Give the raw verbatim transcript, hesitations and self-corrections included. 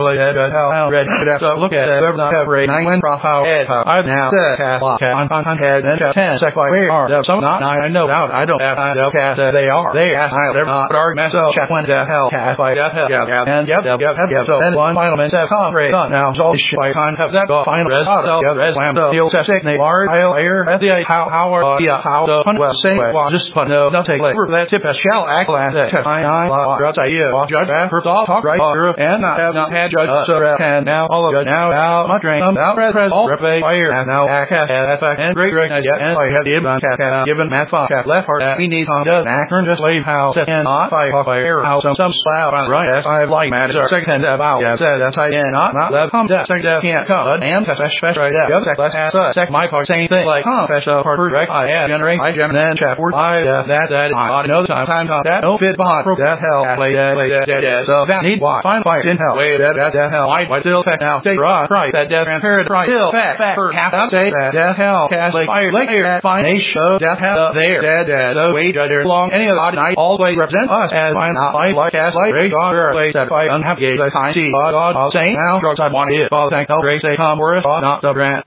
Play that hell, hell, red, red, so look at it, not every nine when prof how head, how I've now said, cast, lock, on, on, on, head, and ten, sec, like, where are the, some, not, nine, I know, doubt, I don't have time to cast, uh, they are, they ask, I'll never not, but argument, so, check when the hell, cast, like, death, hell, yeah, yeah, and, yep, yep, yep, yep, yep, so, then one, final, man, says, come, great, done, now, so, shit, like, con, have that, go, final, res, hot, so, yeah, res, lamb, so, he'll, set, sick, they, large, I'll, air, at the, how, how, are, uh, yeah, how, the, fun, well, say, well, just, fun, no, no, take, like, for that tip, as shall, act, like, that, test, I, I, la, outside, yeah, judge, first off, talk, right, and I have not had judge, uh, so, and now, all of it, now, now, my drain, um, now, res, res, all, rep, fire, and now, act, cast, that's, like, and great, great, and yet, and I have the ibn, cat, cat, given, math, fun, cat, left, heart, that, we need, on, does, actor, just, leave, how, set, and, not, fire, fire, how, some, some, slough, on, right, as, I have, like, mad, or, second, and, about, yeah, said, that's, I, and, not, not, left, come, death, second, death, can't, come, and, test, fresh, fresh, right, yeah, sec, less, ass, uh, sec, my part, same thing, like, huh, fresh, uh, part, correct, I, yeah, generate, I, gem, then, chat, word, I, uh, that, that, I, ought to know the time, time, time, that, no, fit, behind, pro, that, hell, play, that, play, that, that, that, so, that, need, why, find, fight, in, hell, wait, that, that, that, hell, I, why, still, fact, now, take, rock, right, that, death, transparent, right, still, fact, fact, for, half, out, say, that, that, hell, cast, like, fire, like, air, that, fine, a show, that, hell, there, that, that, so, wait, there, long, any of the, night, always represent us, as, fine, not, like, like, cast, like, great, God, place, that, fight, unhappy, I, time, see, God, God, I'll say, now, drugs, I want it, Father, thank, help, grace, they come, worth, not, the grant.